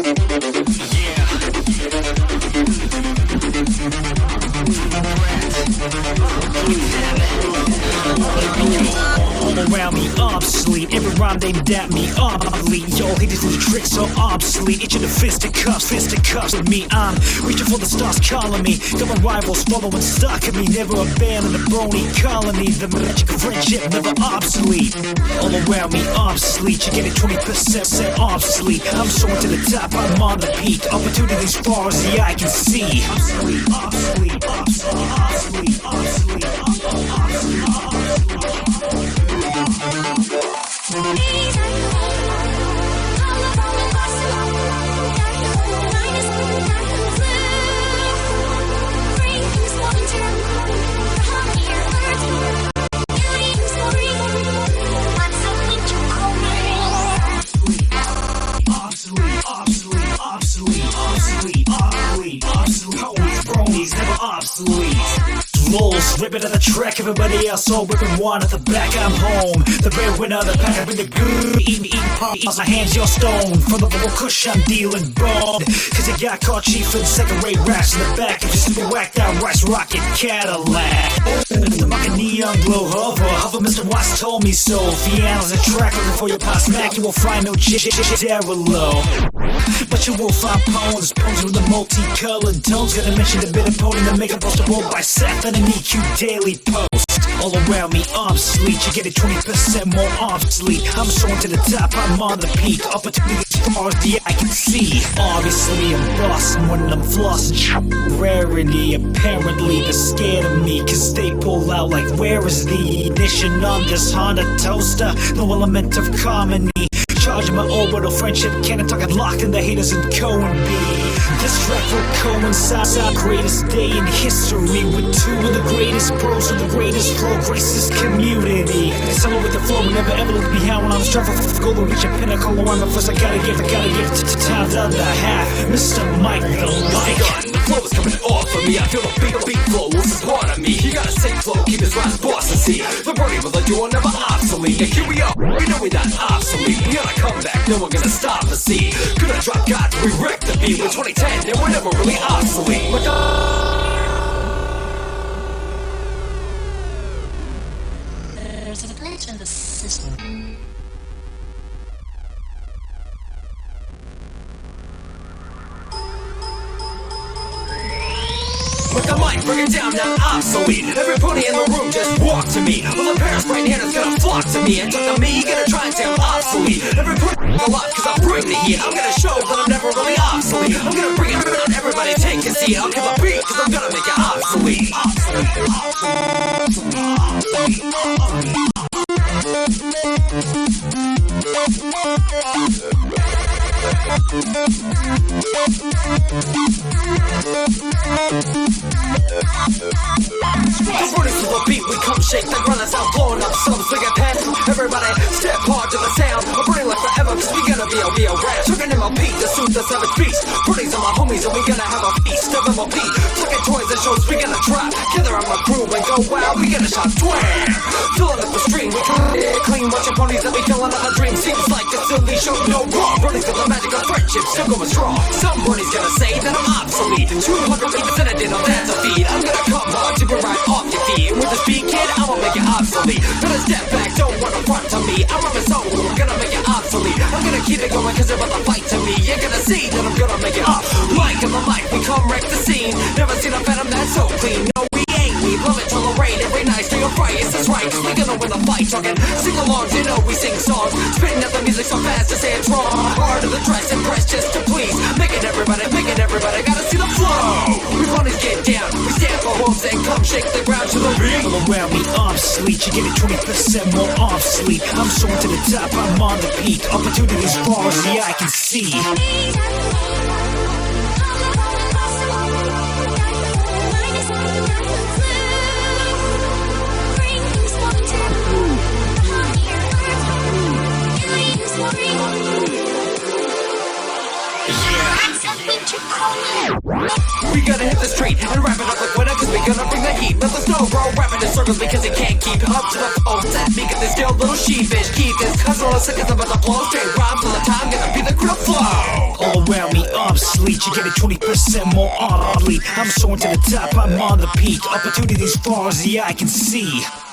All around me obsolete, every rhyme they dap me obsolete. Yo, haters do the tricks so obsolete. Itching the fisticuffs with me. I'm reaching for the stars calling me. Got my rivals following stock of me. Never abandon the brony colony. The magic of friendship never obsolete. All around me obsolete, you get it 20% obsolete. I'm soaring to the top, I'm on the peak. Opportunities far as the eye can see. Obsolete, obsolete, obsolete, obsolete, obsolete, bronies never obsolete. Lulz, rip it at the track, everybody else all whipping one at the back. I'm home, the breadwinner of the pack. I've been the good, eating pop. My hands, your stone. From the vocal kush, I'm dealing bone. Cause you got caught chief in second-rate raps in the back. If you see me whacked out, rice rocket Cadillac. The fucking neon glow hover, Mr. Watts told me so. Fiana's a track looking for your pop smack. You will find no low. But you will find poems with the multicolored tones. Gonna mention the bit of podium to make a poster bold by Seth and an EQ daily post. All around me obsolete, you get it 20% more obsolete. I'm soaring to the top, I'm on the peak. Opportunities far as the eye can see. Obviously I'm bossing when I'm flossing. Rarity, apparently they're scared of me, cause they pull out like, where is the ignition on this Honda toaster? No element of harmony. Charging my orbital friendship cannon, talking locked in the haters and Cohen B. This track will coincide our greatest day in history with two of the greatest pros and the greatest flow, grace this community. Someone with the flow will never ever look behind when I'm striving for goal to reach a pinnacle. I'm the first, I gotta give to time the other half. Mr. Mike, the mic. The flow is coming off of me. I feel the beat flow. This is part of me. You gotta stay flow, keep this rhyme boss and see. The birdie will let you are never obsolete. And here we are, we know we're not obsolete. We gotta come back, no one gonna stop us. See, gonna drop God, we wreck the beat with 2010, and we're never really obsolete. There's a glitch in the system. With the mic, bring it down, now obsolete. Everybody in the room just walk to me. Well, the parents right here is gonna flock to me. And talk to me, gonna try and say I'm obsolete. Everybody a lot, cause I bring the heat. I'm gonna show that I'm never really obsolete. I'm gonna bring it down, everybody take a seat. I'll give a beat, cause I'm gonna make it obsolete. The verdict is a beat, we come shake the ground, that's how blowing up some swing a pen. Everybody step hard to the sound. I'm burning like forever, cause we gonna be a rap. Chugging MLP, the suit, the savage beast. Birdies are my homies, and we gonna have a feast of MLP. Tucking toys and shows, we gonna drop. Gather on my crew and go wild, we gonna shot twang. Filling up the stream, we come clean. Watching ponies that we killing on the dream. Seems like a silly show, no wrong. Birdies got the magic of friendship, still going strong. Somebody's gonna say that I'm obsolete. 200 people said I did, no that's a feed. I'm gonna come hard to be right off your feet. With this beat, kid, I'ma make it obsolete. Gonna step back, don't wanna front to me. I'm on my soul, I'm gonna make it obsolete. I'm gonna keep it going cause they're about to fight to me. You're gonna see that I'm gonna make it obsolete. Mike on the mic, we come wreck the scene. Never seen a phantom that's so clean. No, we ain't, we love it, tolerate every night. Stay on fire, yes, that's right, cause we gonna win the fight. Talking sing-alongs, you know we sing songs. Spitting out the music so fast to say it's wrong. Hard of the dress and press just to please. Making everybody, gotta see the flow. We wanna get down, we stand for homes and come shake the ground to the beat. All around me obsolete, you get it 20% more obsolete. I'm soaring to the top, I'm on the peak. Opportunities far as the eye can see. We gotta hit the street and wrap it up like winter, cause we gonna bring the heat. Let the snow roll, rapping in circles because it can't keep up to the phone. That me, cause they're still little sheepish. Keep this, cause all the seconds about to blow. Straight rhymes all the time, gonna be the grip flow. All around me each, you get it 20% more oddly. I'm soaring to the top, I'm on the peak. Opportunities far as the eye can see.